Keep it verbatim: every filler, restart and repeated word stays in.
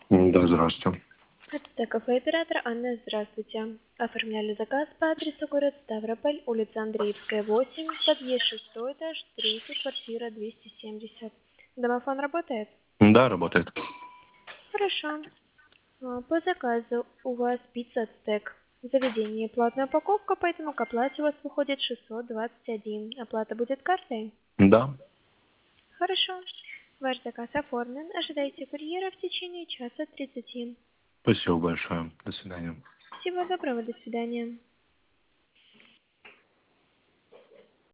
Да, здравствуйте. Это кафе оператор Анна, здравствуйте. Оформляли заказ по адресу город Ставрополь, улица Андреевская, восемь, подъезд шестой этаж, третий, квартира двести семьдесят. Домофон работает? Да, работает. Хорошо. А, По заказу у вас пицца стек. Заведение платная упаковка, поэтому к оплате у вас выходит шестьсот двадцать один. Оплата будет картой? Да. Хорошо. Ваш заказ оформлен. Ожидайте курьера в течение часа тридцати. Спасибо большое. До свидания. Всего доброго, до свидания.